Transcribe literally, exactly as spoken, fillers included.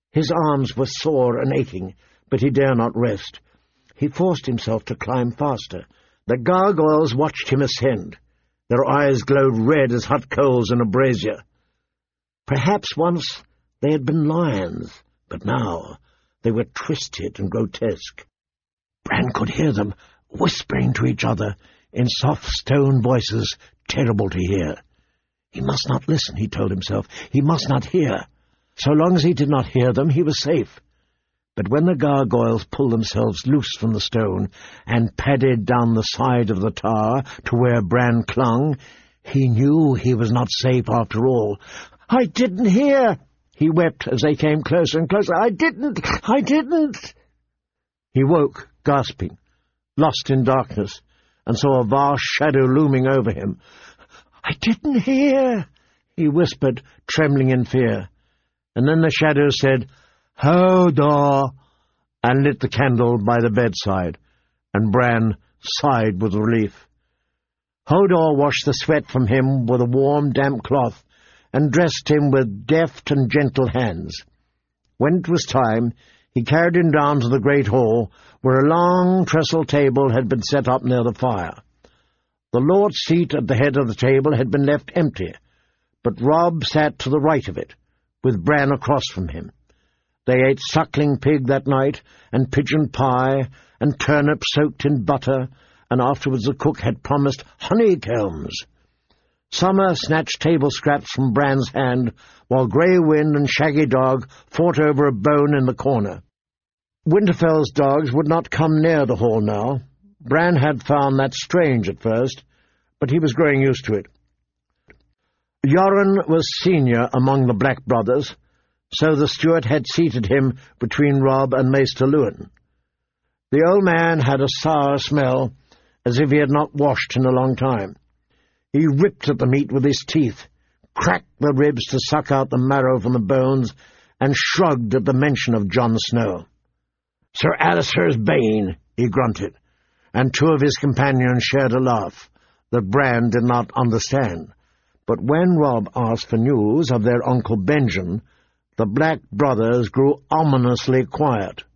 His arms were sore and aching, but he dare not rest. He forced himself to climb faster. The gargoyles watched him ascend. Their eyes glowed red as hot coals in a brazier. Perhaps once they had been lions, but now they were twisted and grotesque. Bran could hear them whispering to each other in soft stone voices, terrible to hear. He must not listen, he told himself. He must not hear. So long as he did not hear them, he was safe. But when the gargoyles pulled themselves loose from the stone and padded down the side of the tower to where Bran clung, he knew he was not safe after all. "I didn't hear!" he wept as they came closer and closer. "I didn't! I didn't!" He woke, gasping, lost in darkness, and saw a vast shadow looming over him. "I didn't hear," he whispered, trembling in fear. And then the shadow said, "Hodor," and lit the candle by the bedside, and Bran sighed with relief. Hodor washed the sweat from him with a warm, damp cloth, and dressed him with deft and gentle hands. When it was time, he carried him down to the great hall, where a long trestle table had been set up near the fire. The Lord's seat at the head of the table had been left empty, but Robb sat to the right of it, with Bran across from him. They ate suckling pig that night, and pigeon pie, and turnip soaked in butter, and afterwards the cook had promised honeycombs. Summer snatched table scraps from Bran's hand, while Grey Wind and Shaggy Dog fought over a bone in the corner. Winterfell's dogs would not come near the hall now. Bran had found that strange at first, but he was growing used to it. Yoren was senior among the Black brothers, so the steward had seated him between Robb and Maester Luwin. The old man had a sour smell, as if he had not washed in a long time. He ripped at the meat with his teeth, cracked the ribs to suck out the marrow from the bones, and shrugged at the mention of Jon Snow. "Sir Alistair's bane," he grunted, and two of his companions shared a laugh that Bran did not understand. But when Robb asked for news of their Uncle Benjen, the Black brothers grew ominously quiet.